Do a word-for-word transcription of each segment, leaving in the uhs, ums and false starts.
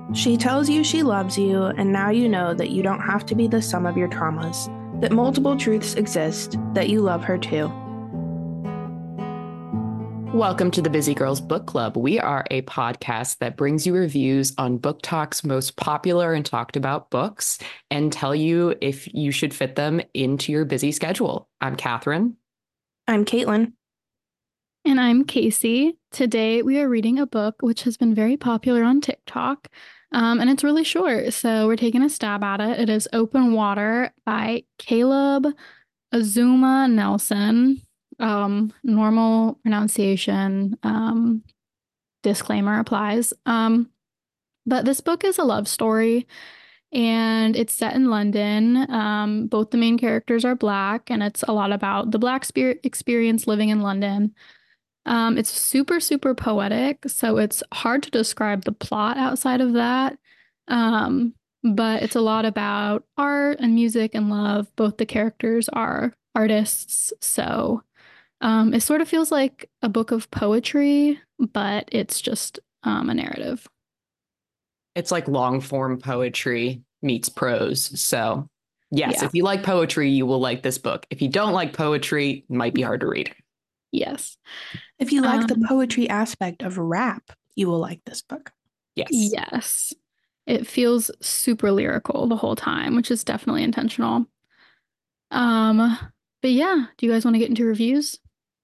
She tells you she loves you, and now you know that you don't have to be the sum of your traumas, that multiple truths exist, that you love her too. Welcome to the Busy Girls Book Club. We are a podcast that brings you reviews on Book Talk's most popular and talked about books and tell you if you should fit them into your busy schedule. I'm Catherine. I'm Caitlin. And I'm Casey. Today we are reading a book which has been very popular on TikTok, um, and it's really short, so we're taking a stab at it. It is Open Water by Caleb Azuma Nelson. Um, normal pronunciation, um, disclaimer applies. Um, but this book is a love story, and it's set in London. Um, both the main characters are Black, and it's a lot about the Black spirit experience living in London. Um, it's super, super poetic, so it's hard to describe the plot outside of that. Um, but it's a lot about art and music and love. Both the characters are artists, so um, it sort of feels like a book of poetry, but it's just um, a narrative. It's like long form poetry meets prose. So, yes, Yeah. if you like poetry, you will like this book. If you don't like poetry, it might be hard to read. Yes. If you like Um, the poetry aspect of rap, you will like this book. Yes. Yes. It feels super lyrical the whole time, which is definitely intentional. Um, but yeah, do you guys want to get into reviews?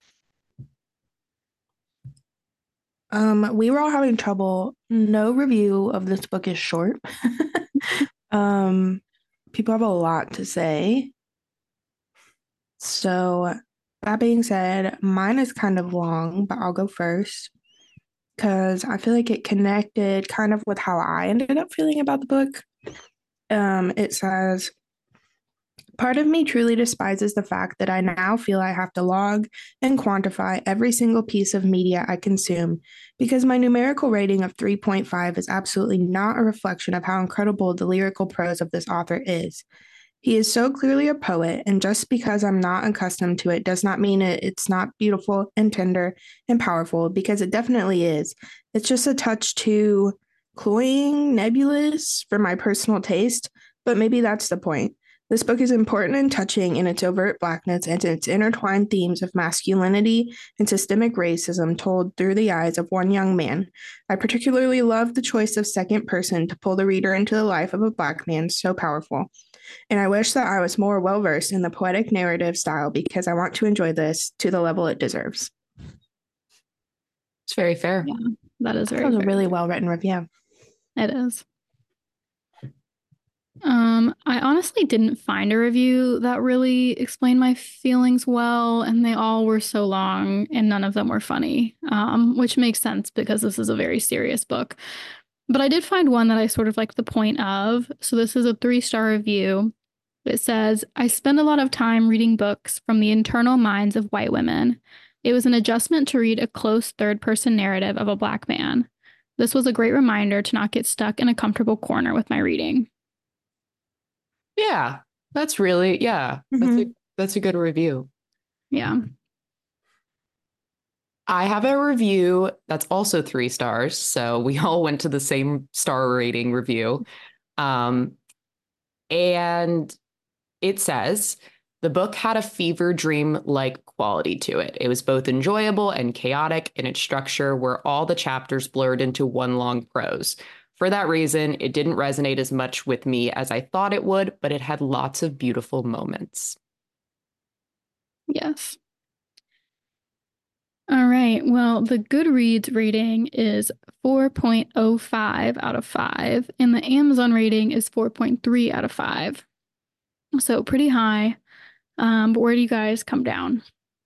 Um, we were all having trouble. No review of this book is short. um, people have a lot to say. So, that being said, mine is kind of long, but I'll go first because I feel like it connected kind of with how I ended up feeling about the book. Um, it says, part of me truly despises the fact that I now feel I have to log and quantify every single piece of media I consume because my numerical rating of three point five is absolutely not a reflection of how incredible the lyrical prose of this author is. He is so clearly a poet, and just because I'm not accustomed to it does not mean it, it's not beautiful and tender and powerful, because it definitely is. It's just a touch too cloying, nebulous for my personal taste, but maybe that's the point. This book is important and touching in its overt blackness and its intertwined themes of masculinity and systemic racism told through the eyes of one young man. I particularly love the choice of second person to pull the reader into the life of a Black man so powerful. And I wish that I was more well versed in the poetic narrative style because I want to enjoy this to the level it deserves. It's very fair. Yeah, that is That very was a fair. really well written review. It is. Um, I honestly didn't find a review that really explained my feelings well, and they all were so long and none of them were funny, um, which makes sense because this is a very serious book. But I did find one that I sort of liked the point of. So this is a three-star review. It says, I spend a lot of time reading books from the internal minds of white women. It was an adjustment to read a close third-person narrative of a Black man. This was a great reminder to not get stuck in a comfortable corner with my reading. Yeah, that's really, yeah, Mhm. that's a, that's a good review. Yeah. I have a review that's also three stars. So we all went to the same star rating review. Um, and it says the book had a fever dream like quality to it. It was both enjoyable and chaotic in its structure, where all the chapters blurred into one long prose. For that reason, it didn't resonate as much with me as I thought it would, but it had lots of beautiful moments. Yes. All right. Well, the Goodreads rating is four point oh five out of five, and the Amazon rating is four point three out of five. So pretty high. Um, but where do you guys come down?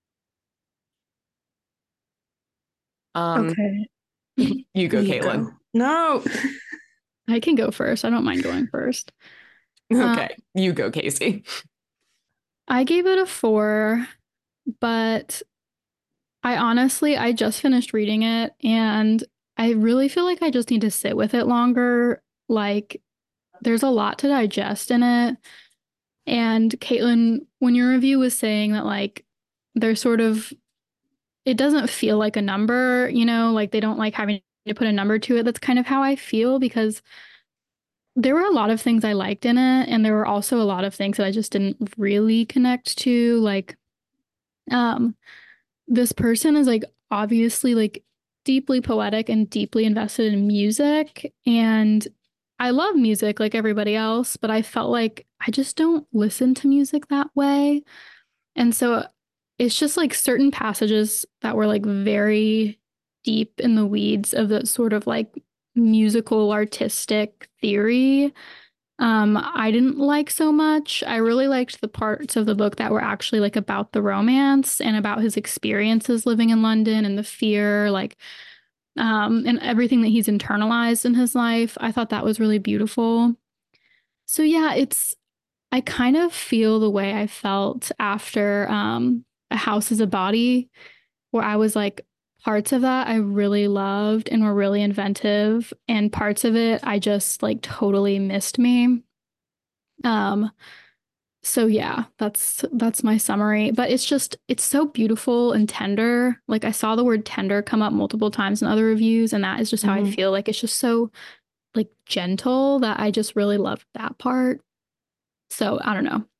Um, Okay. you go, You Caitlin. go. No. I can go first. I don't mind going first. Um, Okay, you go, Casey. I gave it a four, but I honestly, I just finished reading it and I really feel like I just need to sit with it longer. Like, there's a lot to digest in it. And Caitlin, when your review was saying that, like, they're sort of, it doesn't feel like a number, you know, like they don't like having to put a number to it, that's kind of how I feel, because there were a lot of things I liked in it, and there were also a lot of things that I just didn't really connect to. Like, um, this person is like obviously like deeply poetic and deeply invested in music, and I love music like everybody else, but I felt like I just don't listen to music that way. And so it's just like certain passages that were like very deep in the weeds of the sort of like musical artistic theory. Um, I didn't like so much. I really liked the parts of the book that were actually like about the romance and about his experiences living in London and the fear, like, um, and everything that he's internalized in his life. I thought that was really beautiful. So yeah, it's, I kind of feel the way I felt after um, A House is a Body, where I was like, parts of that I really loved and were really inventive, and parts of it I just like totally missed me. Um, so yeah, that's that's my summary. But it's just it's so beautiful and tender. Like I saw the word tender come up multiple times in other reviews, and that is just how I Mhm. feel. Like it's just so like gentle that I just really loved that part. So I don't know.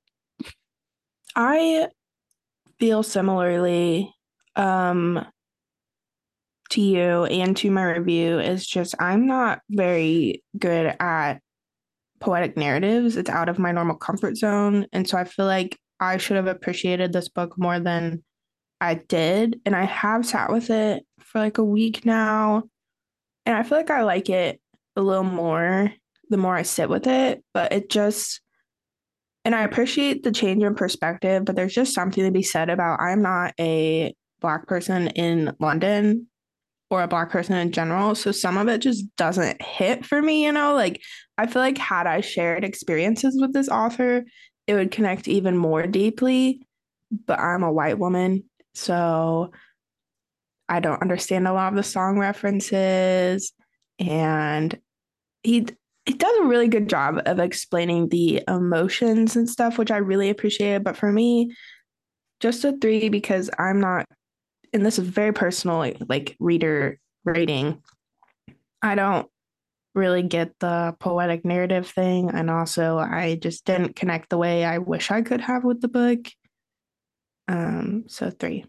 I feel similarly um, to you and to my review. It's just I'm not very good at poetic narratives. It's out of my normal comfort zone. And so I feel like I should have appreciated this book more than I did. And I have sat with it for like a week now. And I feel like I like it a little more the more I sit with it. But it just, and I appreciate the change in perspective, but there's just something to be said about I'm not a Black person in London or a Black person in general. So some of it just doesn't hit for me, you know? Like, I feel like had I shared experiences with this author, it would connect even more deeply. But I'm a white woman, so I don't understand a lot of the song references. And he he does a really good job of explaining the emotions and stuff, which I really appreciate. But for me, just a three because I'm not, and this is very personal, like, like reader rating. I don't really get the poetic narrative thing. And also, I just didn't connect the way I wish I could have with the book. Um, so three.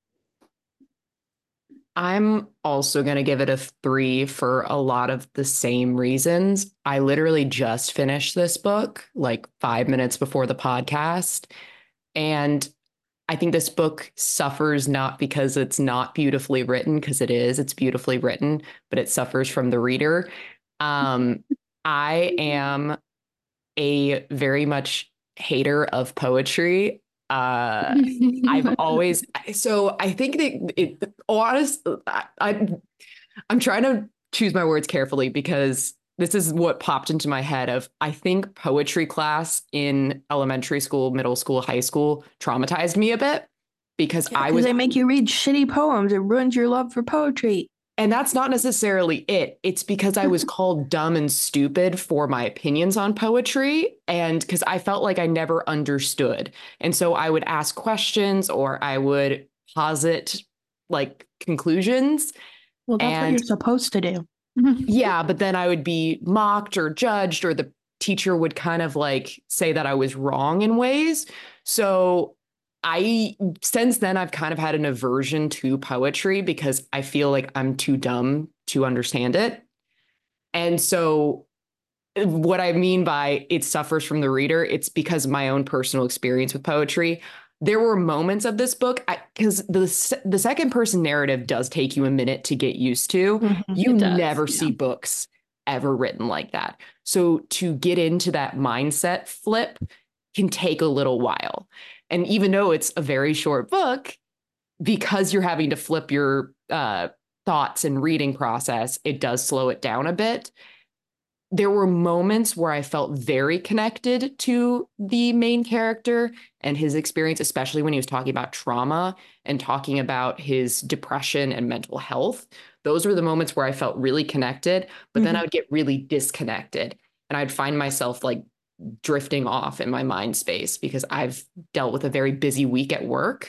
I'm also going to give it a three for a lot of the same reasons. I literally just finished this book like five minutes before the podcast. And I think this book suffers not because it's not beautifully written, because it is, it's beautifully written, but it suffers from the reader. Um, I am a very much hater of poetry. Uh, I've always, so I think that it, honest, I, I, I'm trying to choose my words carefully because this is what popped into my head of, I think poetry class in elementary school, middle school, high school traumatized me a bit because Yeah, I because was, they make you read shitty poems. It ruins your love for poetry. and that's not necessarily it. It's because I was called dumb and stupid for my opinions on poetry. And because I felt like I never understood. And so I would ask questions or I would posit like conclusions. Well, that's what And you're supposed to do. yeah, but then I would be mocked or judged, or the teacher would kind of like say that I was wrong in ways. So I, since then, I've kind of had an aversion to poetry because I feel like I'm too dumb to understand it. And so, what I mean by it suffers from the reader, it's because of my own personal experience with poetry. There were moments of this book because the the second person narrative does take you a minute to get used to. Mhm. You It does, never yeah. see books ever written like that. So to get into that mindset flip can take a little while. And even though it's a very short book, because you're having to flip your uh, thoughts and reading process, it does slow it down a bit. There were moments where I felt very connected to the main character and his experience, especially when he was talking about trauma and talking about his depression and mental health. Those were the moments where I felt really connected, but then I Mhm. would get really disconnected and I'd find myself like drifting off in my mind space because I've dealt with a very busy week at work.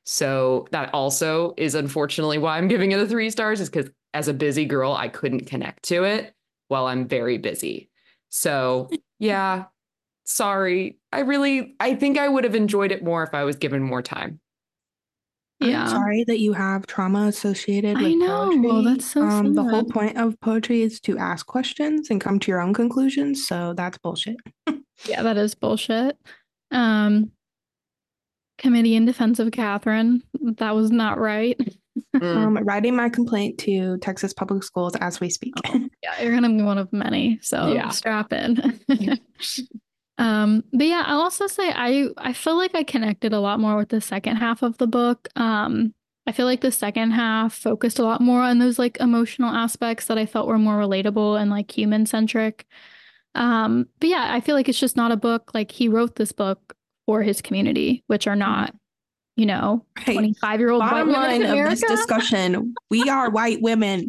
So that also is unfortunately why I'm giving it a three stars, is because as a busy girl, I couldn't connect to it while I'm very busy. So yeah, sorry. I really, I think I would have enjoyed it more if I was given more time. I'm Yeah. sorry that you have trauma associated I with know. poetry. That's so Um, the whole sad. point of poetry is to ask questions and come to your own conclusions, so that's bullshit. Yeah, that is bullshit. Um, Committee in Defense of Catherine. That was not right. Mm. Um, writing my complaint to Texas Public Schools as we speak. Oh, yeah, you're gonna be one of many, so Yeah. strap in. Um, but yeah, I'll also say I I feel like I connected a lot more with the second half of the book. Um, I feel like the second half focused a lot more on those like emotional aspects that I felt were more relatable and like human centric. Um, but yeah, I feel like it's just not a book. Like he wrote this book for his community, which are not, you know, Right. twenty-five year old white Bottom women line in of this America. discussion, we are white women.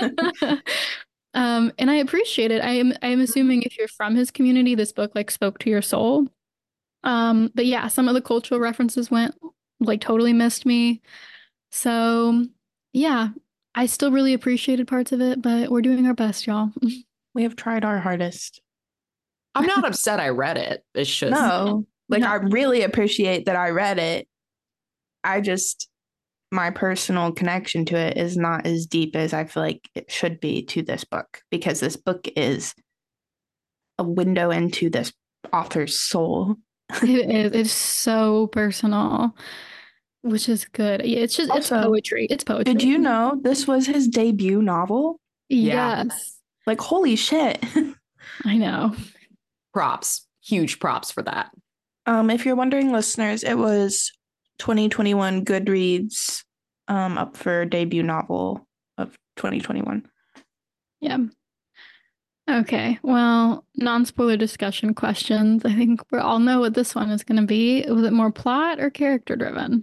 Um, and I appreciate it. I am I am assuming if you're from his community, this book like spoke to your soul. Um, but yeah, some of the cultural references went like totally missed me. So yeah, I still really appreciated parts of it, but we're doing our best, y'all. We have tried our hardest. I'm not upset I read it. It's just No, like No. I really appreciate that I read it. I just, my personal connection to it is not as deep as I feel like it should be to this book, because this book is a window into this author's soul. It is. It's so personal, which is good. Yeah, it's just it's Also, poetry. It's poetry. Did you know this was his debut novel? Yeah. Yes, Like, holy shit. I know. props, huge props for that. Um, if you're wondering, listeners, it was twenty twenty-one Goodreads um up for debut novel of twenty twenty-one. Yeah. Okay. Well, non-spoiler discussion questions. I think we all know what this one is going to be. Was it more plot or character driven?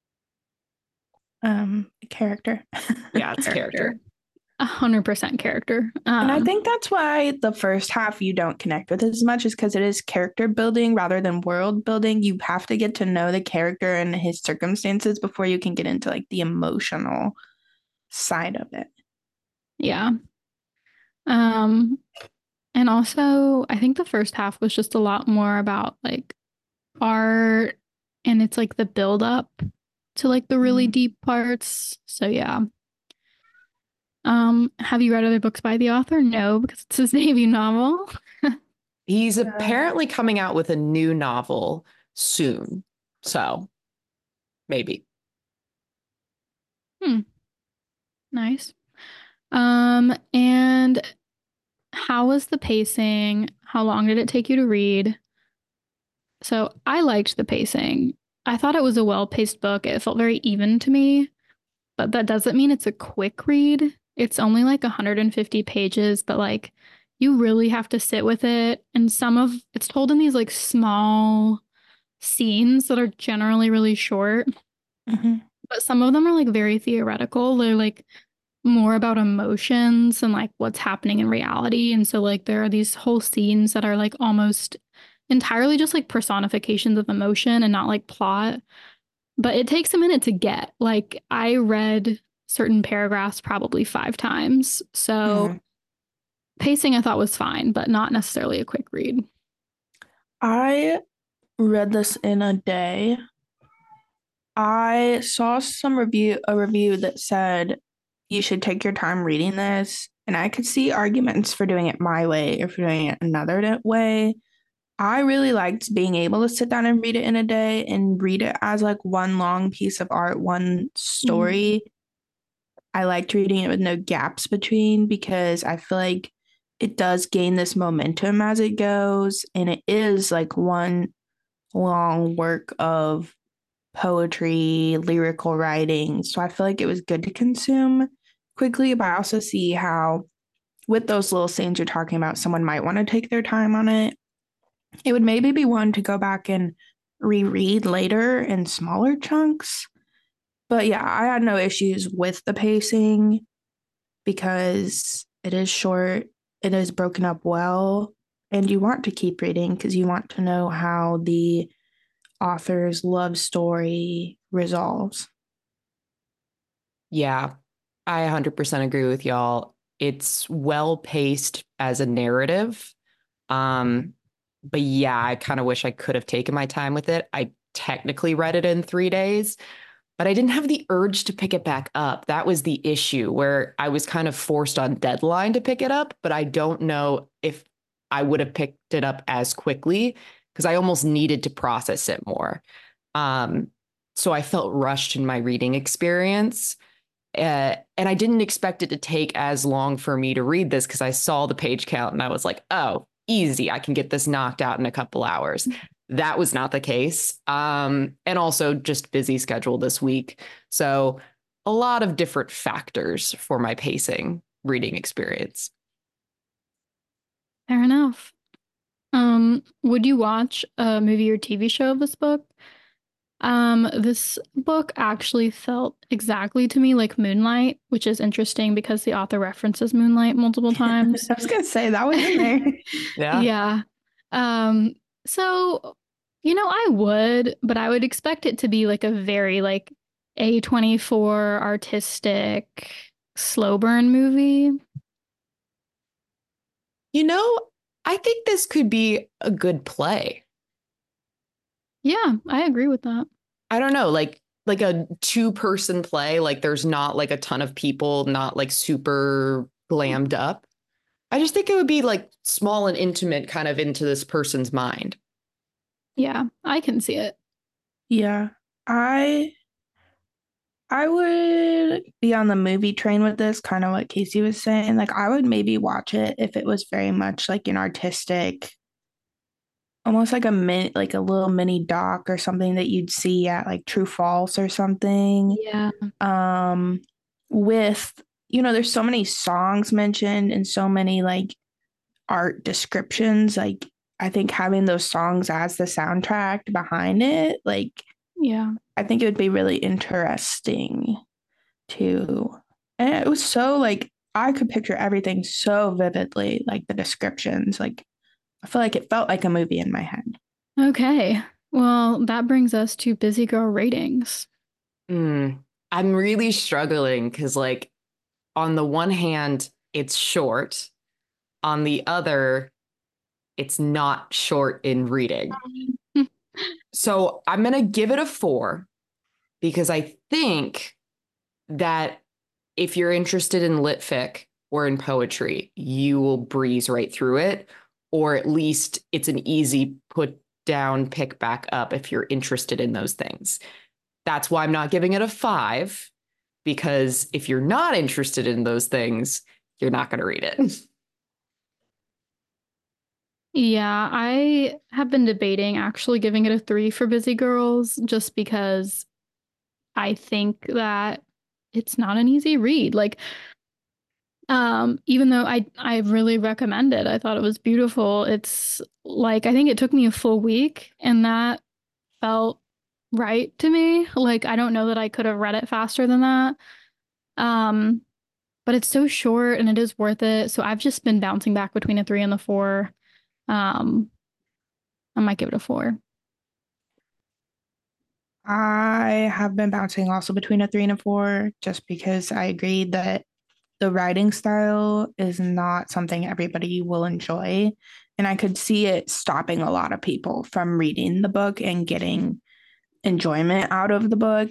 Um, character. Yeah, it's character. A hundred percent character. Um, And I think that's why the first half you don't connect with as much, is because it is character building rather than world building. You have to get to know the character and his circumstances before you can get into like the emotional side of it. yeah. Um, and also I think the first half was just a lot more about like art and it's like the build up to like the really Mhm. deep parts. So yeah. Um, have you read other books by the author? No, because it's his debut novel. He's apparently coming out with a new novel soon. So maybe. Hmm. Nice. Um, and how was the pacing? How long did it take you to read? So I liked the pacing. I thought it was a well-paced book. It felt very even to me, but that doesn't mean it's a quick read. It's only like one hundred fifty pages, but like you really have to sit with it. And some of it's told in these like small scenes that are generally really short, Mhm. but some of them are like very theoretical. They're like more about emotions and like what's happening in reality. And so like there are these whole scenes that are like almost entirely just like personifications of emotion and not like plot. But it takes a minute to get. Like I read certain paragraphs probably five times. So Mhm. pacing I thought was fine, but not necessarily a quick read. I read this in a day. I saw some review a review that said you should take your time reading this, and I could see arguments for doing it my way or for doing it another da- way. I really liked being able to sit down and read it in a day and read it as like one long piece of art, one story. I liked reading it with no gaps between, because I feel like it does gain this momentum as it goes, and it is like one long work of poetry, lyrical writing. So I feel like it was good to consume quickly, but I also see how, with those little scenes you're talking about, someone might want to take their time on it. It would maybe be one to go back and reread later in smaller chunks. But yeah, I had no issues with the pacing because it is short, it is broken up well, and you want to keep reading because you want to know how the author's love story resolves. Yeah, I one hundred percent agree with y'all. It's well paced as a narrative. Um, but yeah, I kind of wish I could have taken my time with it. I technically read it in three days, but I didn't have the urge to pick it back up. That was the issue where I was kind of forced on deadline to pick it up, but I don't know if I would have picked it up as quickly because I almost needed to process it more. Um, so I felt rushed in my reading experience. Uh, and I didn't expect it to take as long for me to read this because I saw the page count and I was like, oh, easy. I can get this knocked out in a couple hours. That was not the case. Um, and also just busy schedule this week. So a lot of different factors for my pacing reading experience. Fair enough. Um, would you watch a movie or T V show of this book? Um, this book actually felt exactly to me like Moonlight, which is interesting because the author references Moonlight multiple times. I was gonna say that was in there. Yeah. Yeah. Um, so, you know, I would, but I would expect it to be like a very like A twenty-four artistic slow burn movie. You know, I think this could be a good play. Yeah, I agree with that. I don't know, like like a two person play, like there's not like a ton of people, not like super glammed up. I just think it would be like small and intimate kind of into this person's mind. Yeah, I can see it. Yeah. I I would be on the movie train with this, kind of what Casey was saying. Like I would maybe watch it if it was very much like an artistic, almost like a min like a little mini doc or something that you'd see at like True False or something. Yeah. Um, with, you know, there's so many songs mentioned and so many like art descriptions. Like I think having those songs as the soundtrack behind it, like Yeah. I think it would be really interesting too. And it was so like I could picture everything so vividly, like the descriptions. Like I feel like it felt like a movie in my head. Okay. Well, that brings us to Busy Girl ratings. Mm, I'm really struggling because, like, on the one hand, it's short. On the other, it's not short in reading. So I'm going to give it a four because I think that if you're interested in lit fic or in poetry, you will breeze right through it, or at least it's an easy put down, pick back up if you're interested in those things. That's why I'm not giving it a five, because if you're not interested in those things, you're not going to read it. Yeah, I have been debating actually giving it a three for Busy Girls just because I think that it's not an easy read. Like, um, even though I I really recommend it, I thought it was beautiful. It's like I think it took me a full week, and that felt right to me. Like I don't know that I could have read it faster than that. Um, but it's so short and it is worth it. So I've just been bouncing back between a three and the four. Um, I might give it a four. I have been bouncing also between a three and a four just because I agree that the writing style is not something everybody will enjoy. And I could see it stopping a lot of people from reading the book and getting enjoyment out of the book.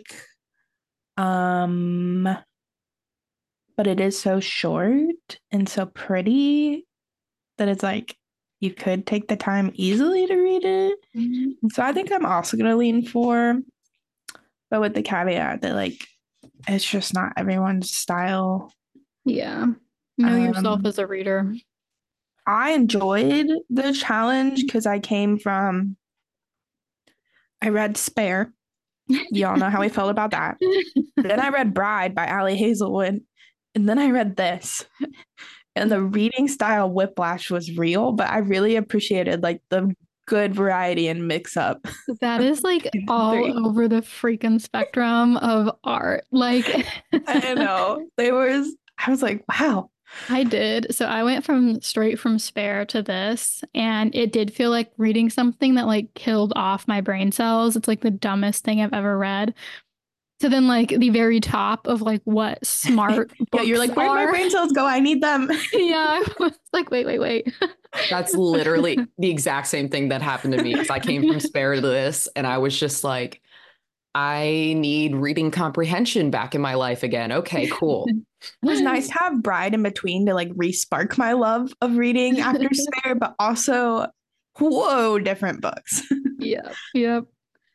Um, but it is so short and so pretty that it's like you could take the time easily to read it. Mm-hmm. And so I think I'm also going to lean for, but with the caveat that like it's just not everyone's style. Yeah. Know Um, yourself as a reader. I enjoyed the challenge because I came from, I read Spare. Y'all know how I felt about that. Then I read Bride by Ali Hazelwood. And then I read this. And the reading style whiplash was real, but I really appreciated like the good variety and mix up. That is like all Three. over the freaking spectrum of art. Like I know. There was, I was like, wow. I did. So I went from straight from Spare to this, and it did feel like reading something that like killed off my brain cells. It's like the dumbest thing I've ever read. To then like the very top of like what smart Yeah, you're books like, where'd my are. brain cells go? I need them. Yeah, I was like, wait, wait, wait. That's literally the exact same thing that happened to me because I came from Spare to this and I was just like, I need reading comprehension back in my life again. Okay, cool. It was nice to have Bride in between to like re-spark my love of reading after Spare, but also, whoa, different books. Yep, yep.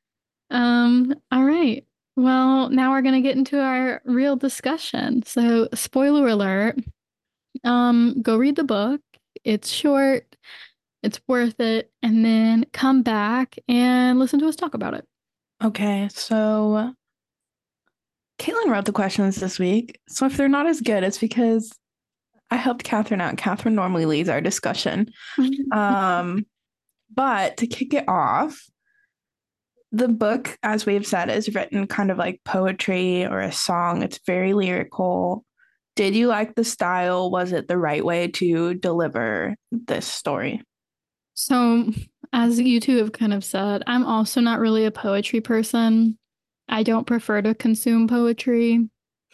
Um, all right. Well, now we're gonna get into our real discussion. So, spoiler alert, um, go read the book. It's short, it's worth it, and then come back and listen to us talk about it. Okay, so Caitlin wrote the questions this week. So if they're not as good, it's because I helped Catherine out. Catherine normally leads our discussion. Um, but to kick it off, the book, as we've said, is written kind of like poetry or a song. It's very lyrical. Did you like the style? Was it the right way to deliver this story? So, as you two have kind of said, I'm also not really a poetry person. I don't prefer to consume poetry.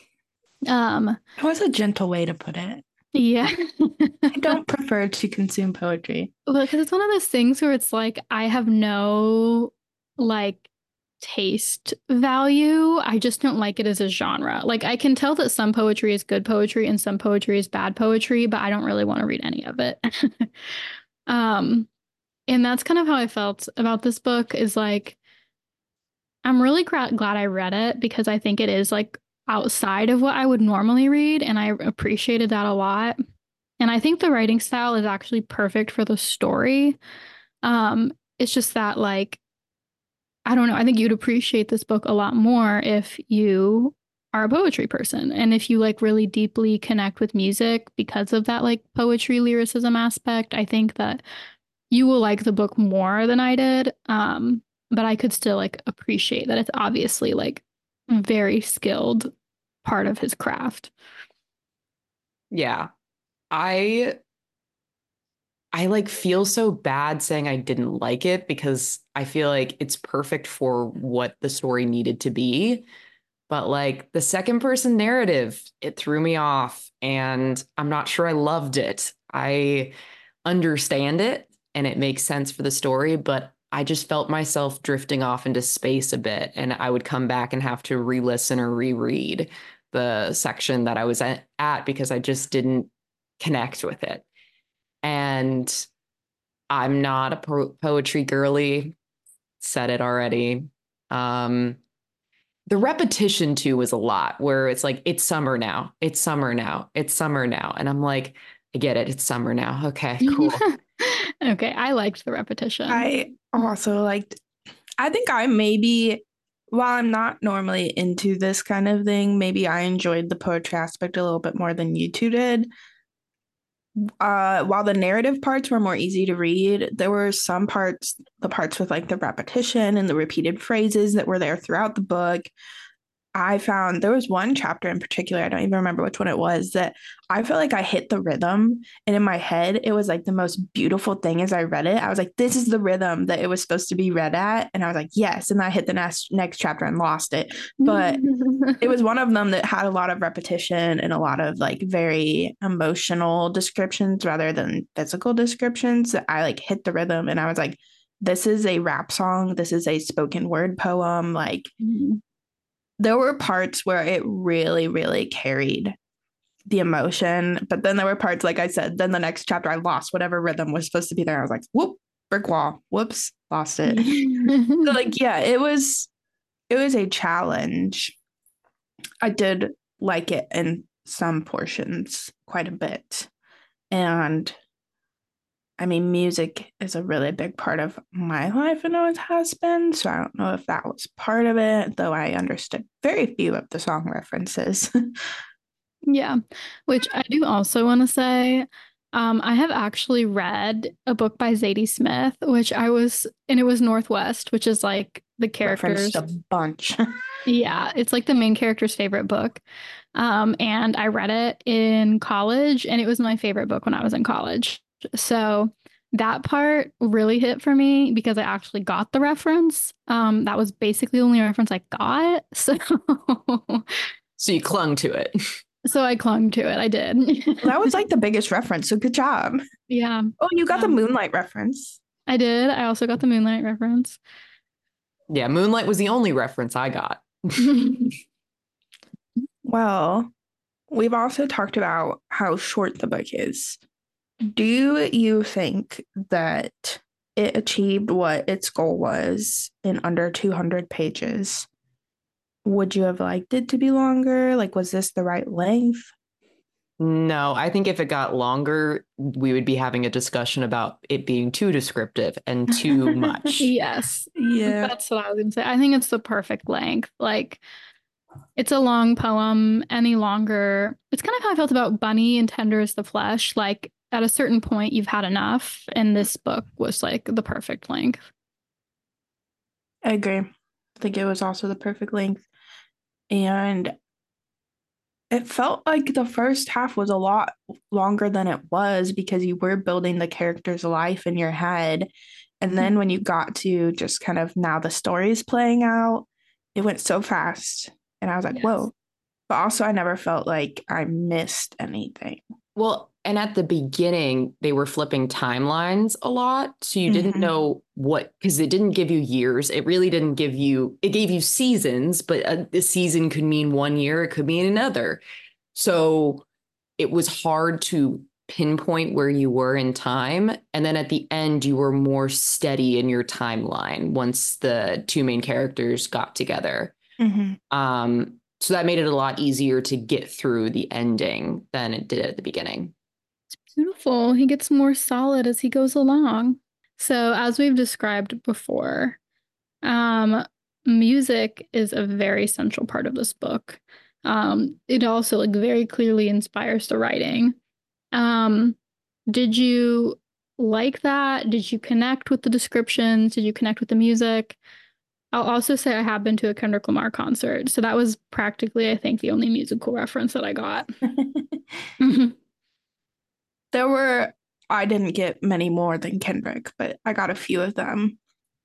Um, That was a gentle way to put it. yeah. I don't prefer to consume poetry. Well, because it's one of those things where it's like I have no like taste value. I just don't like it as a genre. Like I can tell that some poetry is good poetry and some poetry is bad poetry, but I don't really want to read any of it. Um, and that's kind of how I felt about this book is like I'm really gra- glad I read it because I think it is like outside of what I would normally read, and I appreciated that a lot. And I think the writing style is actually perfect for the story. Um, it's just that like I don't know, I think you'd appreciate this book a lot more if you are a poetry person and if you like really deeply connect with music because of that like poetry lyricism aspect. I think that you will like the book more than I did. Um, but I could still like appreciate that it's obviously like very skilled part of his craft. Yeah. I I like feel so bad saying I didn't like it because I feel like it's perfect for what the story needed to be. But like the second person narrative, it threw me off and I'm not sure I loved it. I understand it and it makes sense for the story, but I just felt myself drifting off into space a bit and I would come back and have to re-listen or reread the section that I was at, at because I just didn't connect with it. And I'm not a po- poetry girly, said it already. Um, the repetition too was a lot where it's like, it's summer now, it's summer now, it's summer now. And I'm like, I get it, it's summer now. Okay, cool. Okay, I liked the repetition. I also liked, I think I maybe, while I'm not normally into this kind of thing, maybe I enjoyed the poetry aspect a little bit more than you two did. Uh, while the narrative parts were more easy to read, there were some parts, the parts with like the repetition and the repeated phrases that were there throughout the book. I found there was one chapter in particular, I don't even remember which one it was, that I felt like I hit the rhythm. And in my head, it was like the most beautiful thing as I read it. I was like, this is the rhythm that it was supposed to be read at. And I was like, yes. And I hit the next next chapter and lost it. But it was one of them that had a lot of repetition and a lot of like very emotional descriptions rather than physical descriptions that I like hit the rhythm. And I was like, this is a rap song. This is a spoken word poem. Like, Mhm. There were parts where it really, really carried the emotion. But then there were parts, like I said, then the next chapter, I lost whatever rhythm was supposed to be there. I was like, whoop, brick wall. Whoops, lost it. So, like, yeah, it was, it was a challenge. I did like it in some portions quite a bit. And I mean, music is a really big part of my life and always has been. So I don't know if that was part of it, though I understood very few of the song references. Yeah, which I do also want to say, Um, I have actually read a book by Zadie Smith, which I was, and it was Northwest, which is like the characters. Referenced a bunch. Yeah, it's like the main character's favorite book. Um, and I read it in college, and it was my favorite book when I was in college. So that part really hit for me because I actually got the reference. Um, that was basically the only reference I got. So So you clung to it. so I clung to it. I did. That was like the biggest reference. So good job. Yeah. Oh, you got the Um, Moonlight reference. I did. I also got the Moonlight reference. Yeah, Moonlight was the only reference I got. Well, we've also talked about how short the book is. Do you think that it achieved what its goal was in under two hundred pages? Would you have liked it to be longer? Like, was this the right length? No, I think if it got longer, we would be having a discussion about it being too descriptive and too much. Yes. Yeah. That's what I was going to say. I think it's the perfect length. Like, it's a long poem. Any longer, it's kind of how I felt about Bunny and Tender is the Flesh. Like, at a certain point, you've had enough. And this book was like the perfect length. I agree. I think it was also the perfect length. And it felt like the first half was a lot longer than it was because you were building the character's life in your head. And then when you got to just kind of now the story's playing out, it went so fast. And I was like, Yes. whoa. But also, I never felt like I missed anything. Well, and at the beginning, they were flipping timelines a lot. So you didn't Mhm. know what, because it didn't give you years. It really didn't give you, it gave you seasons, but a, a season could mean one year, it could mean another. So it was hard to pinpoint where you were in time. And then at the end, you were more steady in your timeline once the two main characters got together. Mhm. Um, so that made it a lot easier to get through the ending than it did at the beginning. It's beautiful. He gets more solid as he goes along. So, as we've described before, um, music is a very central part of this book. Um, it also like very clearly inspires the writing. Um, did you like that? Did you connect with the descriptions? Did you connect with the music? I'll also say I have been to a Kendrick Lamar concert. So that was practically, I think, the only musical reference that I got. There were, I didn't get many more than Kendrick, but I got a few of them.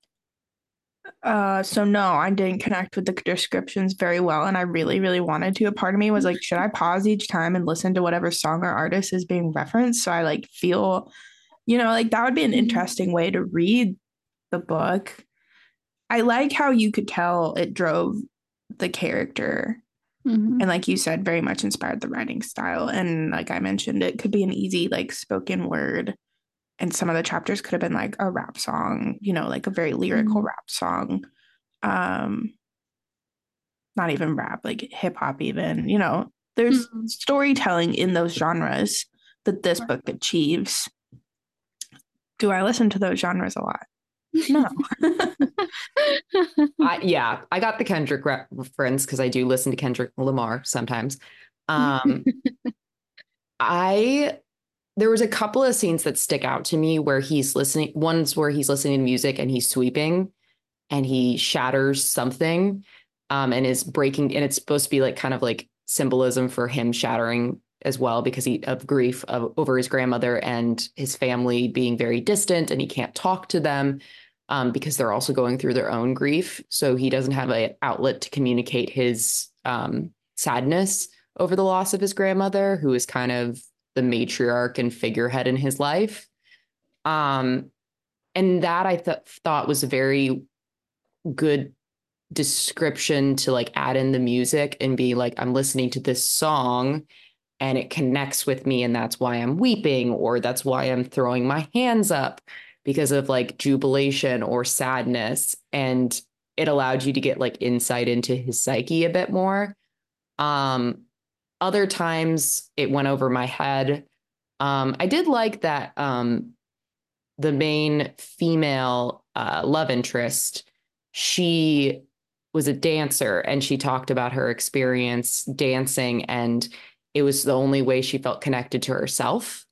Uh, so no, I didn't connect with the descriptions very well, and I really, really wanted to. A part of me was like, should I pause each time and listen to whatever song or artist is being referenced? So I like feel, you know, like that would be an interesting way to read the book. I like how you could tell it drove the character. Mhm. And like you said, very much inspired the writing style. And like I mentioned, it could be an easy, like spoken word. And some of the chapters could have been like a rap song, you know, like a very lyrical Mhm. rap song. Um, not even rap, like hip hop, even, you know, there's Mhm. storytelling in those genres that this book achieves. Do I listen to those genres a lot? No. I, yeah, I got the Kendrick re- reference because I do listen to Kendrick Lamar sometimes. Um, I there was a couple of scenes that stick out to me where he's listening. One's where he's listening to music and he's sweeping and he shatters something, um, and is breaking. And it's supposed to be like kind of like symbolism for him shattering as well because he of grief of, over his grandmother and his family being very distant and he can't talk to them. Um, because they're also going through their own grief. So he doesn't have an outlet to communicate his um, sadness over the loss of his grandmother, who is kind of the matriarch and figurehead in his life. Um, and that I th- thought was a very good description to like add in the music and be like, I'm listening to this song and it connects with me and that's why I'm weeping or that's why I'm throwing my hands up because of like jubilation or sadness. And it allowed you to get like insight into his psyche a bit more. Um, other times it went over my head. Um, I did like that um, the main female uh, love interest, she was a dancer and she talked about her experience dancing and it was the only way she felt connected to herself.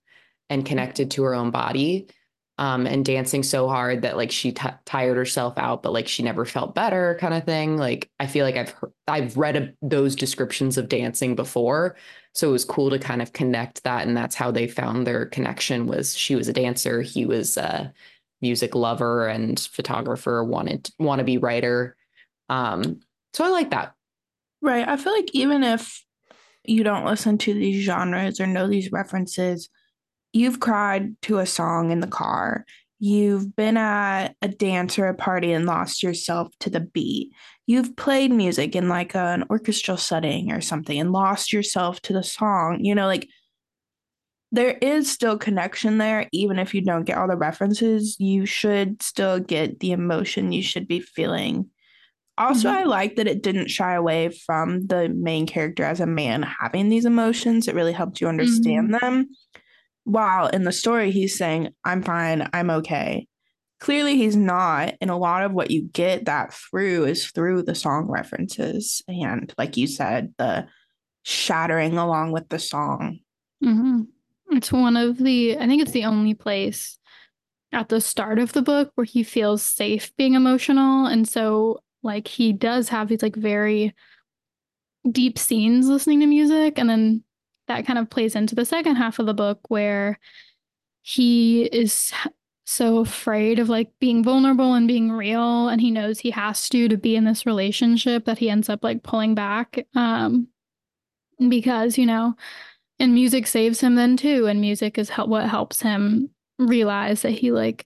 and connected to her own body, um, and dancing so hard that like she t- tired herself out, but like she never felt better, kind of thing. Like I feel like I've heard, I've read a, those descriptions of dancing before, so it was cool to kind of connect that, and that's how they found their connection. Was she was a dancer, he was a music lover and photographer, wanted wannabe writer. Um, so I like that. Right. I feel like even if you don't listen to these genres or know these references, you've cried to a song in the car. You've been at a dance or a party and lost yourself to the beat. You've played music in like an orchestral setting or something and lost yourself to the song. You know, like there is still connection there, even if you don't get all the references, you should still get the emotion you should be feeling. Also, Mhm. I like that it didn't shy away from the main character as a man having these emotions. It really helped you understand Mhm. them. While in the story, he's saying, I'm fine, I'm okay. Clearly, he's not. And a lot of what you get that through is through the song references. And like you said, the shattering along with the song. Mhm. It's one of the, I think it's the only place at the start of the book where he feels safe being emotional. And so, like, he does have these, like, very deep scenes listening to music. And then that kind of plays into the second half of the book where he is so afraid of, like, being vulnerable and being real. And he knows he has to to be in this relationship that he ends up, like, pulling back. Um, because, you know, and music saves him then too. And music is hel- what helps him realize that he, like,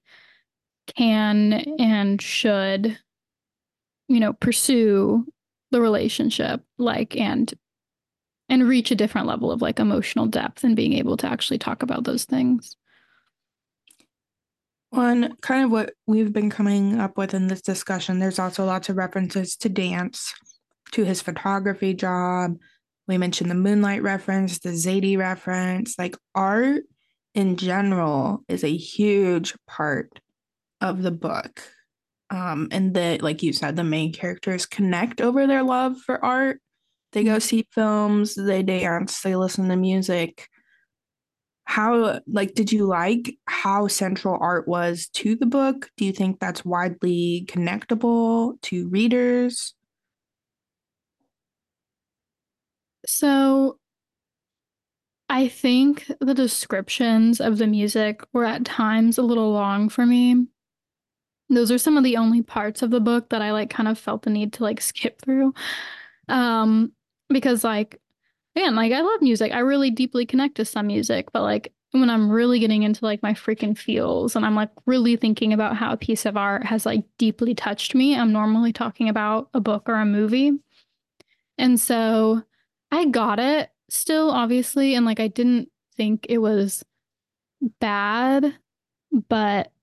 can and should, you know, pursue the relationship, like, and and reach a different level of like emotional depth and being able to actually talk about those things. One kind of what we've been coming up with in this discussion, there's also lots of references to dance, to his photography job. We mentioned the Moonlight reference, the Zadie reference. Like art in general is a huge part of the book. Um, and that, like you said, the main characters connect over their love for art. They go see films, they dance, they listen to music. How, like, did you like how central art was to the book? Do you think that's widely connectable to readers? So I think the descriptions of the music were at times a little long for me. Those are some of the only parts of the book that I like kind of felt the need to like skip through. Um, because like, man, like I love music. I really deeply connect to some music, but like when I'm really getting into like my freaking feels and I'm like really thinking about how a piece of art has like deeply touched me, I'm normally talking about a book or a movie. And so I got it still, obviously, and like I didn't think it was bad, but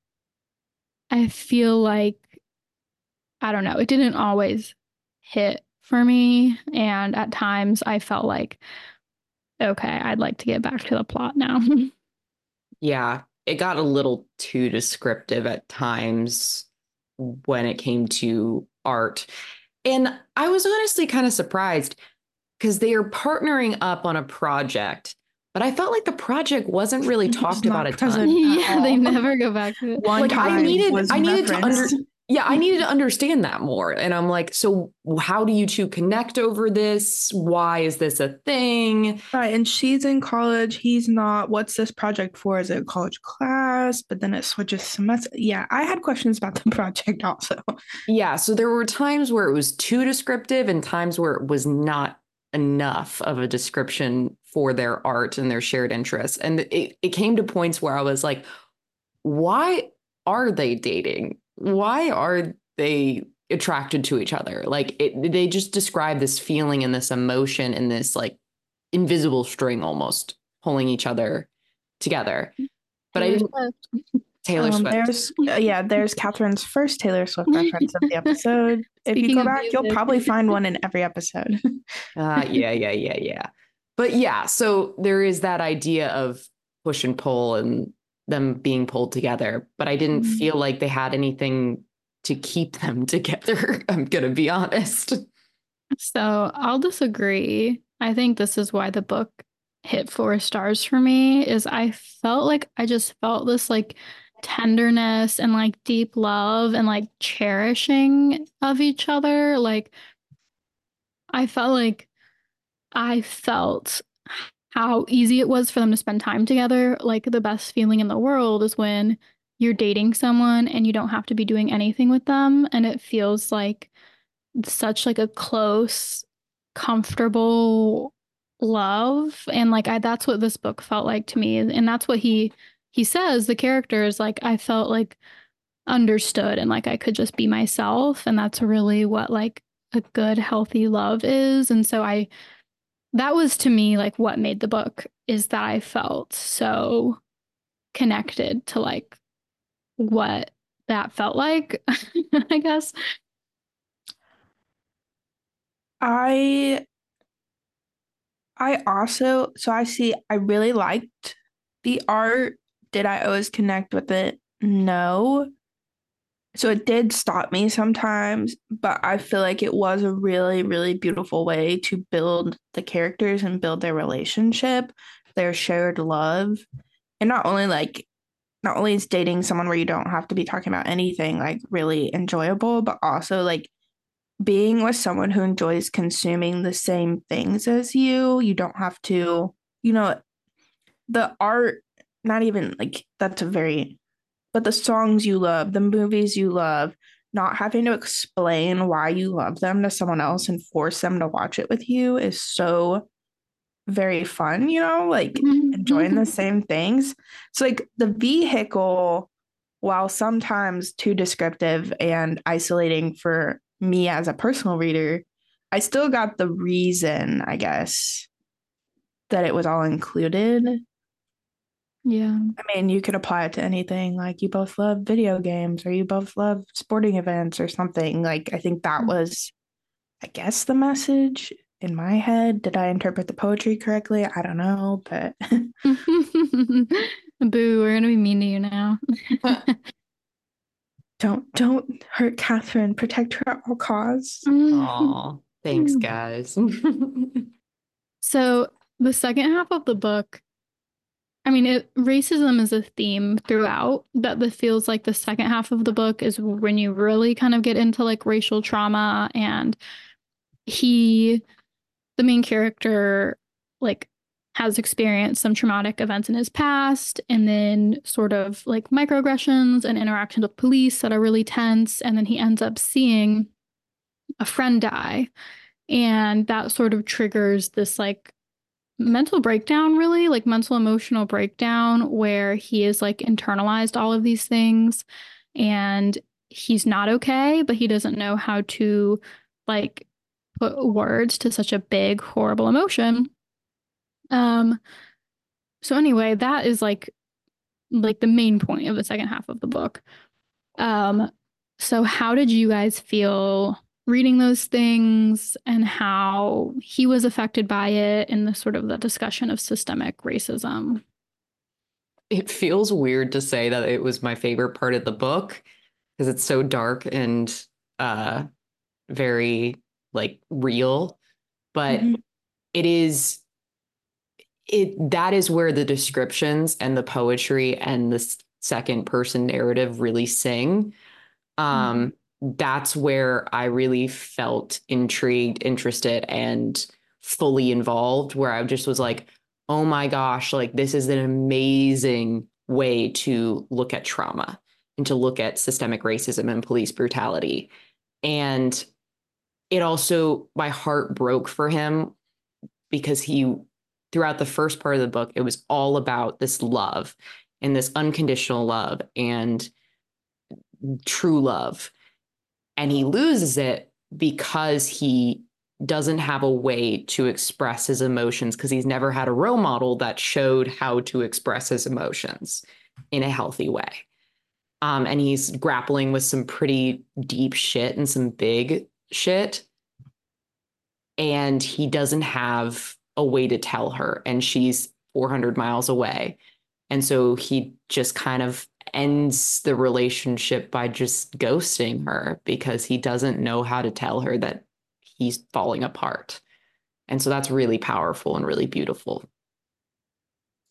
I feel like I don't know, it didn't always hit for me. And at times I felt like, okay, I'd like to get back to the plot now. Yeah, it got a little too descriptive at times when it came to art. And I was honestly kind of surprised because they are partnering up on a project, but I felt like the project wasn't really It's talked not about a present ton. at Yeah, they all. never go back to it. One Like I time needed, was I needed to under, referenced. yeah, I needed to understand that more. And I'm like, so how do you two connect over this? Why is this a thing? Right, and she's in college. He's not. What's this project for? Is it a college class? But then it switches semester. Yeah, I had questions about the project also. Yeah, so there were times where it was too descriptive and times where it was not enough of a description for their art and their shared interests. And it, it came to points where I was like, why are they dating? Why are they attracted to each other? Like it, they just describe this feeling and this emotion and this like invisible string almost pulling each other together. But I Taylor didn't. Swift. Taylor Um, Swift. there's uh, yeah, there's Catherine's first Taylor Swift reference of the episode. If you Speaking go of back, you'll music. probably find one in every episode. Uh, yeah, yeah, yeah, yeah. But yeah, so there is that idea of push and pull and them being pulled together. But I didn't feel like they had anything to keep them together. I'm gonna be honest. So I'll disagree. I think this is why the book hit four stars for me is I felt like I just felt this like tenderness and like deep love and like cherishing of each other. Like I felt like I felt how easy it was for them to spend time together. Like the best feeling in the world is when you're dating someone and you don't have to be doing anything with them and it feels like such like a close, comfortable love. And like I that's what this book felt like to me. And that's what he he says, the characters, like I felt like understood and like I could just be myself. And that's really what like a good, healthy love is. And so I that was to me like what made the book is that I felt so connected to like what that felt like, I guess. I I also, so I see, I really liked the art. Did I always connect with it? No. So it did stop me sometimes, but I feel like it was a really, really beautiful way to build the characters and build their relationship, their shared love. And not only like, not only is dating someone where you don't have to be talking about anything like really enjoyable, but also like being with someone who enjoys consuming the same things as you. You don't have to, you know, the art, not even like that's a very, but the songs you love, the movies you love, not having to explain why you love them to someone else and force them to watch it with you is so very fun, you know, like enjoying the same things. So, like, the vehicle, while sometimes too descriptive and isolating for me as a personal reader, I still got the reason, I guess, that it was all included. Yeah. I mean, you could apply it to anything. Like, you both love video games or you both love sporting events or something. Like, I think that was, I guess, the message in my head. Did I interpret the poetry correctly? I don't know, but Boo, we're gonna be mean to you now. don't don't hurt Catherine. Protect her at all costs. Aw, thanks, guys. So the second half of the book, I mean, it, racism is a theme throughout, but it feels like the second half of the book is when you really kind of get into like racial trauma and he, the main character, like has experienced some traumatic events in his past and then sort of like microaggressions and interactions with police that are really tense. And then he ends up seeing a friend die. And that sort of triggers this like mental breakdown, really, like mental emotional breakdown, where he is like internalized all of these things and he's not okay, but he doesn't know how to like put words to such a big, horrible emotion. Um, so anyway, that is like like the main point of the second half of the book. Um, so how did you guys feel reading those things and how he was affected by it in the sort of the discussion of systemic racism? It feels weird to say that it was my favorite part of the book because it's so dark and uh very like real, but Mm-hmm. it is it that is where the descriptions and the poetry and the second person narrative really sing. Um, that's where I really felt intrigued, interested, and fully involved, where I just was like, oh my gosh, like this is an amazing way to look at trauma and to look at systemic racism and police brutality. And it also, my heart broke for him because he, throughout the first part of the book, it was all about this love and this unconditional love and true love. And he loses it because he doesn't have a way to express his emotions because he's never had a role model that showed how to express his emotions in a healthy way. Um, and he's grappling with some pretty deep shit and some big shit. And he doesn't have a way to tell her, and she's four hundred miles away. And so he just kind of ends the relationship by just ghosting her because he doesn't know how to tell her that he's falling apart. And so that's really powerful and really beautiful.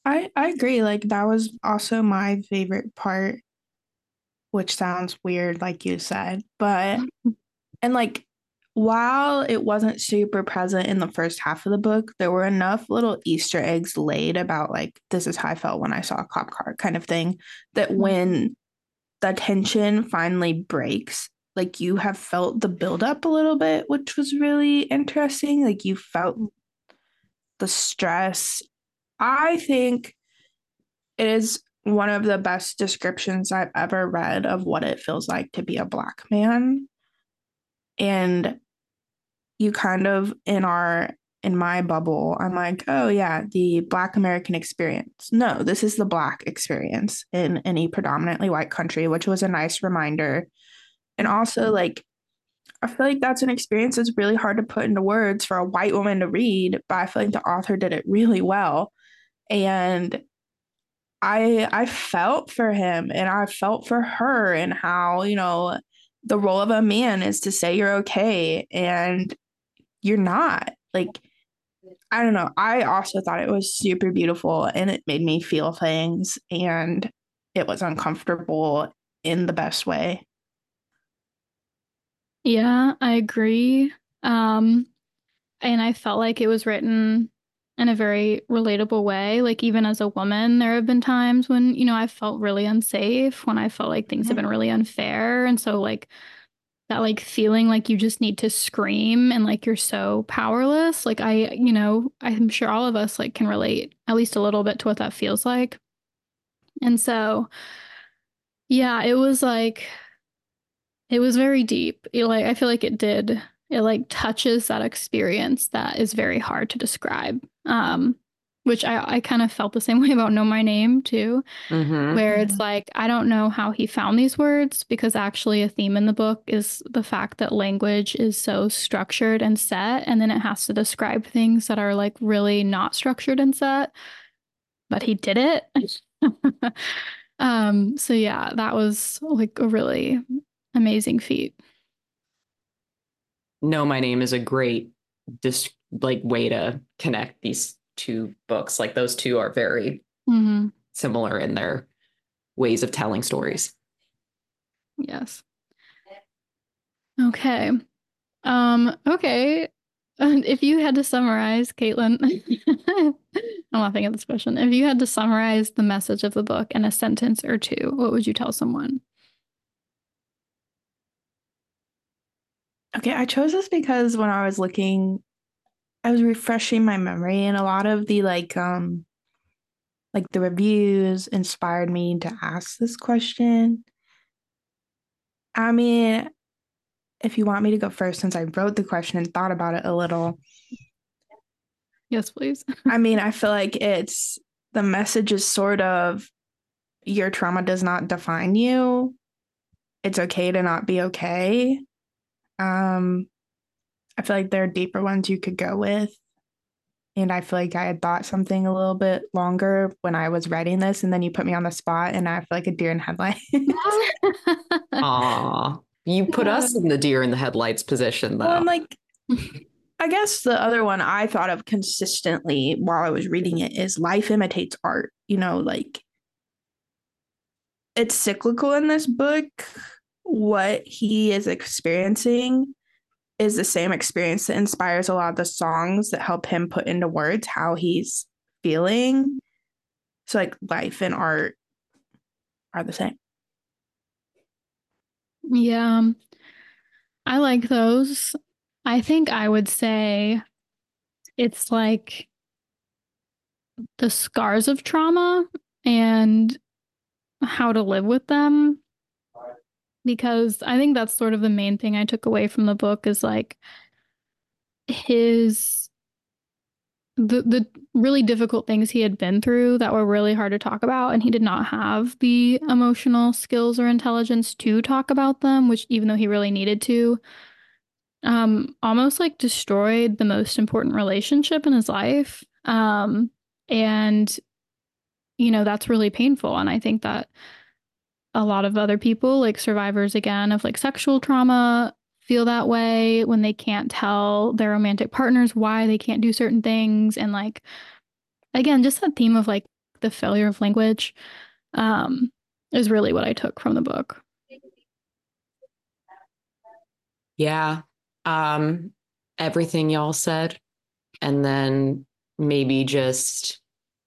I I agree. Like that was also my favorite part, which sounds weird, like you said, but and like while it wasn't super present in the first half of the book, there were enough little Easter eggs laid about like this is how I felt when I saw a cop car kind of thing that when the tension finally breaks, like you have felt the buildup a little bit, which was really interesting. Like you felt the stress. I think it is one of the best descriptions I've ever read of what it feels like to be a Black man. And you kind of, in our, in my bubble, I'm like, oh yeah, the Black American experience. No, this is the Black experience in any predominantly white country, which was a nice reminder. And also, like, I feel like that's an experience that's really hard to put into words for a white woman to read, but I feel like the author did it really well. And I I felt for him and I felt for her and how, you know, the role of a man is to say you're okay and you're not. Like, I don't know. I also thought it was super beautiful and it made me feel things and it was uncomfortable in the best way. Yeah, I agree. Um, and I felt like it was written in a very relatable way. Like even as a woman, there have been times when, you know, I felt really unsafe, when I felt like things have been really unfair. And so like that like feeling like you just need to scream and like you're so powerless. Like I, you know, I'm sure all of us like can relate at least a little bit to what that feels like. And so yeah, it was like it was very deep. It, like I feel like it did. It like touches that experience that is very hard to describe. Um, which I, I kind of felt the same way about Know My Name too, Mm-hmm. where it's like I don't know how he found these words because actually a theme in the book is the fact that language is so structured and set, and then it has to describe things that are like really not structured and set. But he did it. Um, so yeah, that was like a really amazing feat. Know My Name is a great dis- like way to connect these two books. Like those two are very Mm-hmm. similar in their ways of telling stories. Yes. Okay. Um, okay. And if you had to summarize, Caitlin, I'm laughing at this question. If you had to summarize the message of the book in a sentence or two, what would you tell someone? Okay, I chose this because when I was looking, I was refreshing my memory and a lot of the like um like the reviews inspired me to ask this question. I mean, if you want me to go first, since I wrote the question and thought about it a little, Yes, please. I mean, I feel like it's the message is sort of your trauma does not define you. It's okay to not be okay. Um, I feel like there are deeper ones you could go with. And I feel like I had thought something a little bit longer when I was writing this, and then you put me on the spot, and I feel like a deer in headlights. Aw, you put us in the deer in the headlights position, Well, though. and like, I guess the other one I thought of consistently while I was reading it is life imitates art. You know, like it's cyclical in this book. What he is experiencing is the same experience that inspires a lot of the songs that help him put into words how he's feeling. So, like, life and art are the same. Yeah, I like those. I think I would say it's like the scars of trauma and how to live with them. Because I think that's sort of the main thing I took away from the book is like his the the really difficult things he had been through that were really hard to talk about, and he did not have the emotional skills or intelligence to talk about them, which even though he really needed to, um, almost like destroyed the most important relationship in his life. Um, and you know, that's really painful. And I think that a lot of other people, like survivors again of like sexual trauma, feel that way when they can't tell their romantic partners why they can't do certain things. And like, again, just that theme of like the failure of language, um, is really what I took from the book. Yeah. Um, everything y'all said. And then maybe just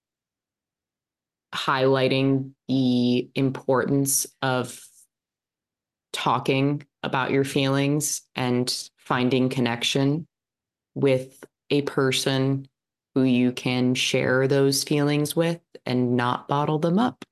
highlighting the importance of talking about your feelings and finding connection with a person who you can share those feelings with and not bottle them up.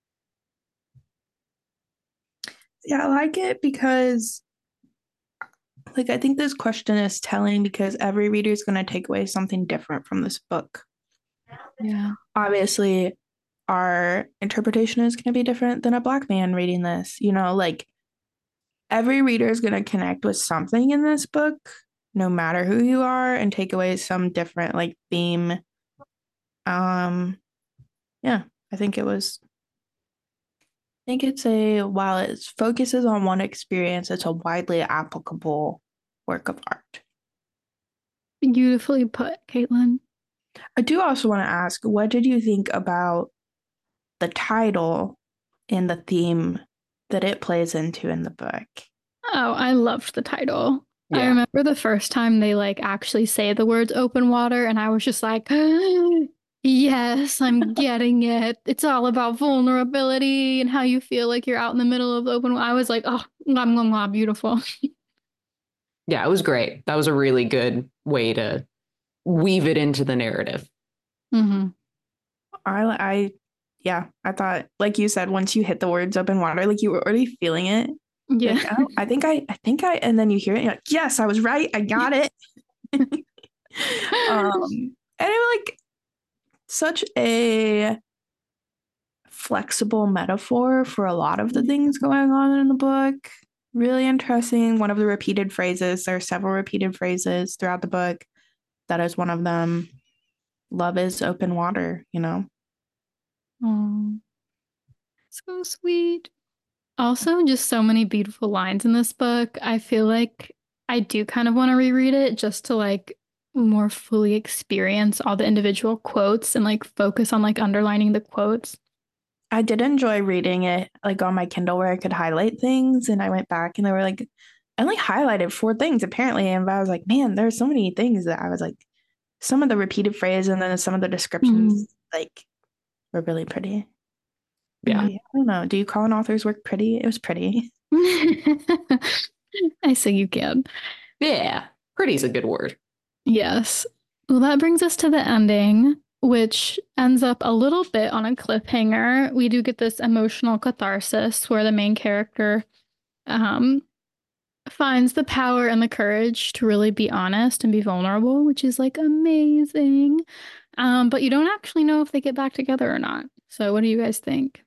Yeah, I like it because, like, I think this question is telling because every reader is going to take away something different from this book. Yeah. Obviously, our interpretation is going to be different than a Black man reading this. You know, like, every reader is going to connect with something in this book, no matter who you are, and take away some different, like, theme. Um, yeah, I think it was. I think it's a, while it focuses on one experience, it's a widely applicable work of art. Beautifully put, Caitlin. I do also want to ask, what did you think about the title and the theme that it plays into in the book? Oh, I loved the title. I Yeah. remember the first time they like actually say the words open water, and I was just like, yes, I'm getting it. It's all about vulnerability and how you feel like you're out in the middle of the open water. I was like, oh, blah, blah, blah, beautiful. Yeah, it was great. That was a really good way to weave it into the narrative. Mm-hmm. I, I, yeah, I thought, like you said, once you hit the words open water, like you were already feeling it. Yeah. Like, oh, I think I, I think I, and then you hear it, and you're like, yes, I was right. I got it. um, and it was like such a flexible metaphor for a lot of the things going on in the book. Really interesting. One of the repeated phrases, there are several repeated phrases throughout the book. That is one of them. Love is open water, you know? Oh, so sweet. Also, just so many beautiful lines in this book. I feel like I do kind of want to reread it just to like more fully experience all the individual quotes and like focus on like underlining the quotes. I did enjoy reading it like on my Kindle where I could highlight things, and I went back and they were like, I only highlighted four things apparently. And I was like, man, there's so many things that I was like, some of the repeated phrase and then some of the descriptions Mm. like were really pretty. Yeah. I don't know. Do you call an author's work pretty? It was pretty. I say you can. Yeah. Pretty's a good word. Yes. Well, that brings us to the ending, which ends up a little bit on a cliffhanger. We do get this emotional catharsis where the main character um, finds the power and the courage to really be honest and be vulnerable, which is like amazing. Um, but you don't actually know if they get back together or not. So, what do you guys think?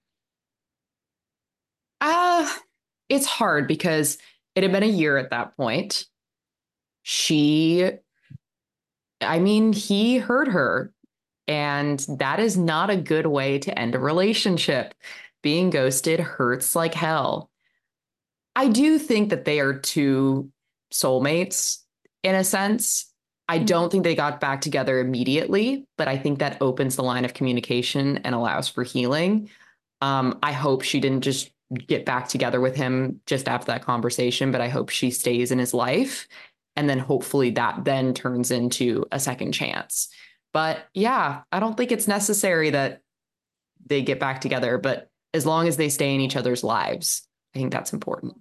Uh, it's hard because it had been a year at that point. She, I mean, he hurt her, and that is not a good way to end a relationship. Being ghosted hurts like hell. I do think that they are two soulmates in a sense. I don't think they got back together immediately, but I think that opens the line of communication and allows for healing. Um, I hope she didn't just get back together with him just after that conversation, but I hope she stays in his life. And then hopefully that then turns into a second chance. But yeah, I don't think it's necessary that they get back together, but as long as they stay in each other's lives, I think that's important.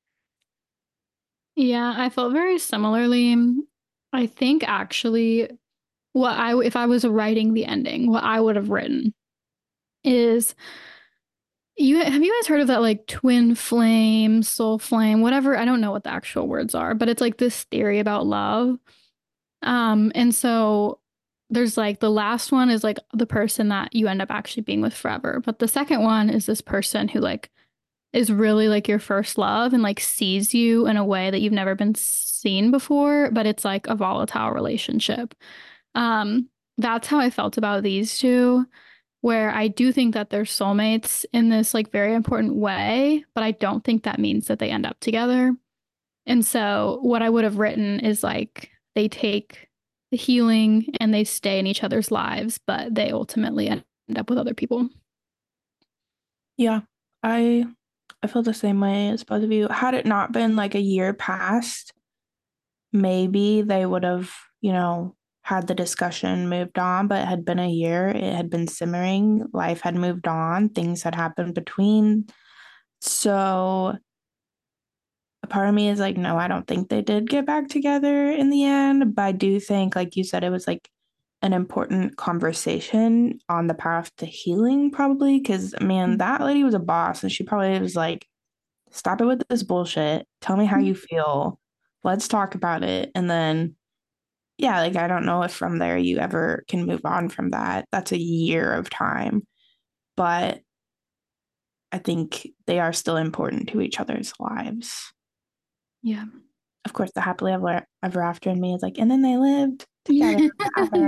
Yeah, I felt very similarly. I think actually what I if I was writing the ending, what I would have written is you have you guys heard of that like twin flame, soul flame, whatever, I don't know what the actual words are, but it's like this theory about love. Um, and so there's like the last one is like the person that you end up actually being with forever. But the second one is this person who like is really like your first love and like sees you in a way that you've never been seen before, but it's like a volatile relationship. Um, that's how I felt about these two, where I do think that they're soulmates in this like very important way, but I don't think that means that they end up together. And so what I would have written is like they take the healing and they stay in each other's lives, but they ultimately end up with other people. Yeah, I I feel the same way as both of you. Had it not been like a year past, maybe they would have, you know, had the discussion, moved on, but it had been a year. It had been simmering. Life had moved on. Things had happened between. So a part of me is like, no, I don't think they did get back together in the end. But I do think, like you said, it was like an important conversation on the path to healing, probably. Because, man, that lady was a boss, and she probably was like, stop it with this bullshit. Tell me how you feel. Let's talk about it. And then, yeah, like, I don't know if from there you ever can move on from that. That's a year of time. But I think they are still important to each other's lives. Yeah. Of course, the happily ever, ever after in me is like, and then they lived together forever.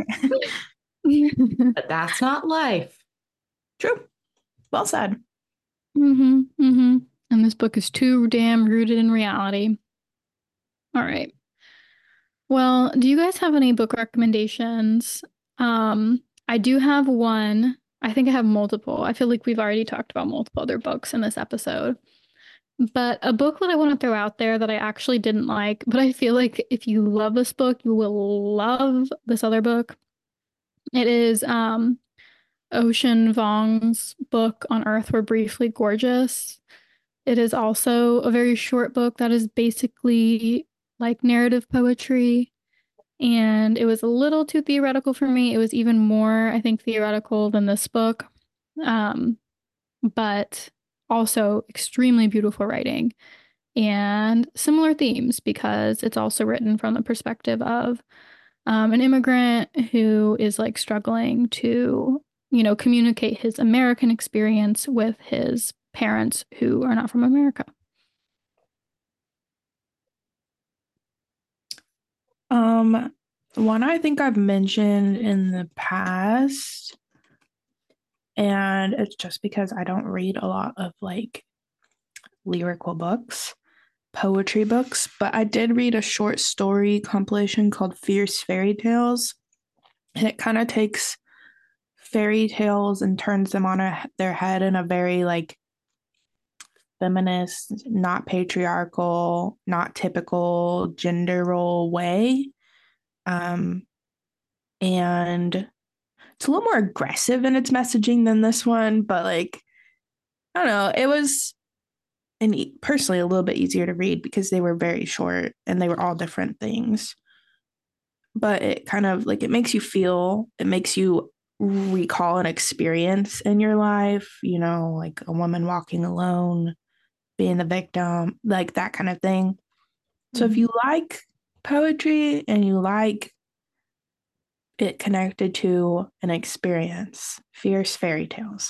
But that's not life. True. Well said. Mm-hmm, mm-hmm. And this book is too damn rooted in reality. All right. Well, do you guys have any book recommendations? Um, I do have one. I think I have multiple. I feel like we've already talked about multiple other books in this episode. But a book that I want to throw out there that I actually didn't like, but I feel like if you love this book, you will love this other book. It is um Ocean Vuong's book On Earth We're Briefly Gorgeous. It is also a very short book that is basically like narrative poetry. And it was a little too theoretical for me. It was even more, I think, theoretical than this book. Um, but also extremely beautiful writing and similar themes because it's also written from the perspective of um, an immigrant who is like struggling to, you know, communicate his American experience with his parents who are not from America. Um, one I think I've mentioned in the past, and it's just because I don't read a lot of like lyrical books, poetry books, but I did read a short story compilation called Fierce Fairy Tales. And it kind of takes fairy tales and turns them on a, their head in a very like feminist, not patriarchal, not typical gender role way. Um, and it's a little more aggressive in its messaging than this one, but like, I don't know, it was and personally a little bit easier to read because they were very short and they were all different things. But it kind of like it makes you feel, it makes you recall an experience in your life, you know, like a woman walking alone, being the victim, like that kind of thing. So if you like poetry and you like it connected to an experience, Fierce Fairy Tales.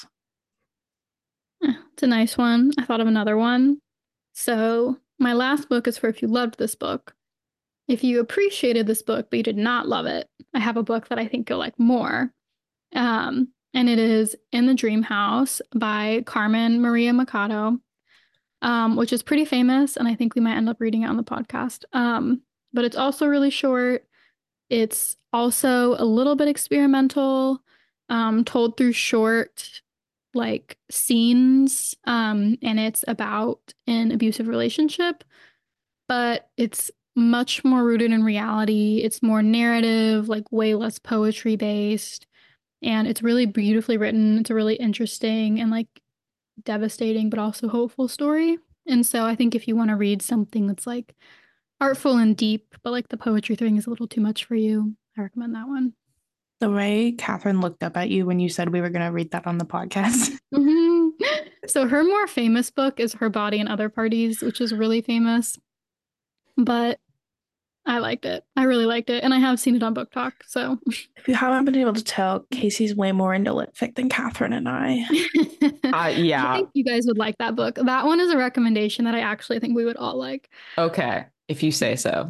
It's a nice one. I thought of another one. So, my last book is for if you loved this book. If you appreciated this book, but you did not love it, I have a book that I think you'll like more. Um, and it is In the Dream House by Carmen Maria Machado, um, which is pretty famous. And I think we might end up reading it on the podcast. Um, but it's also really short. It's also a little bit experimental, um, told through short like scenes, um, and it's about an abusive relationship, but it's much more rooted in reality. It's more narrative, like way less poetry based, and it's really beautifully written. It's a really interesting and like devastating, but also hopeful story. And so I think if you want to read something that's like artful and deep, but like the poetry thing is a little too much for you, I recommend that one. The way Catherine looked up at you when you said we were going to read that on the podcast. Mm-hmm. So her more famous book is Her Body and Other Parties, which is really famous. But I liked it. I really liked it. And I have seen it on Book Talk. So If you haven't been able to tell, Casey's way more into lit fic than Catherine and I. Uh, yeah. I think you guys would like that book. That one is a recommendation that I actually think we would all like. Okay, if you say so.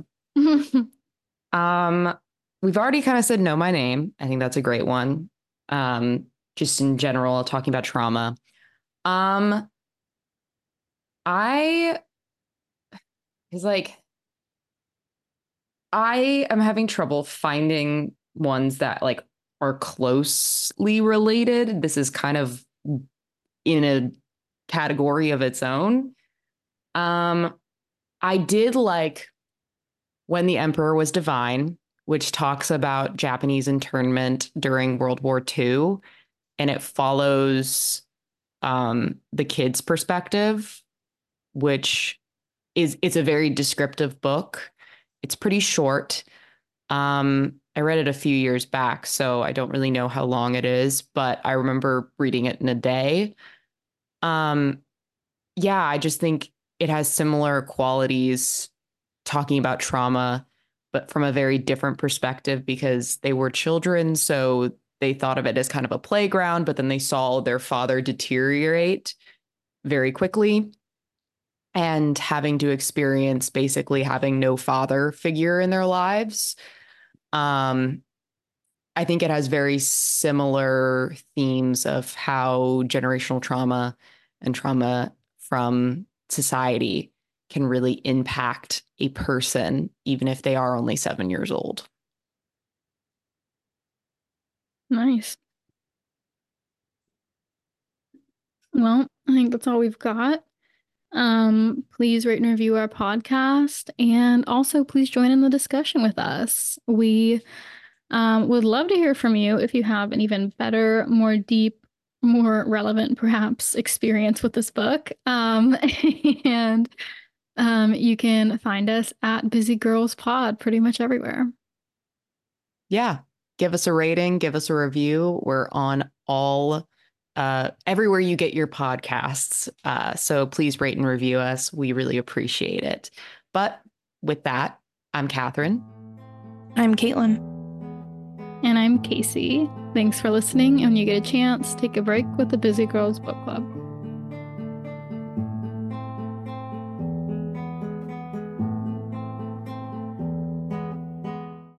um, we've already kind of said Know My Name. I think that's a great one. Um, just in general, talking about trauma. Um, I is like I am having trouble finding ones that like are closely related. This is kind of in a category of its own. Um, I did like When the Emperor Was Divine, which talks about Japanese internment during World War Two, and it follows um, the kid's perspective, which is it's a very descriptive book. It's pretty short. Um, I read it a few years back, so I don't really know how long it is, but I remember reading it in a day. Um, yeah, I just think it has similar qualities talking about trauma, but from a very different perspective because they were children. So they thought of it as kind of a playground, but then they saw their father deteriorate very quickly and having to experience basically having no father figure in their lives. Um, I think it has very similar themes of how generational trauma and trauma from society can really impact a person, even if they are only seven years old. Nice. Well, I think that's all we've got. Um, please rate and review our podcast, and also please join in the discussion with us. We um, would love to hear from you if you have an even better, more deep, more relevant, perhaps, experience with this book. Um, and um, you can find us at Busy Girls Pod pretty much everywhere. Yeah. Give us a rating, give us a review. We're on all uh, everywhere you get your podcasts. Uh, so please rate and review us. We really appreciate it. But with that, I'm Catherine. I'm Caitlin. And I'm Casey. Thanks for listening. And when you get a chance, take a break with the Busy Girls Book Club.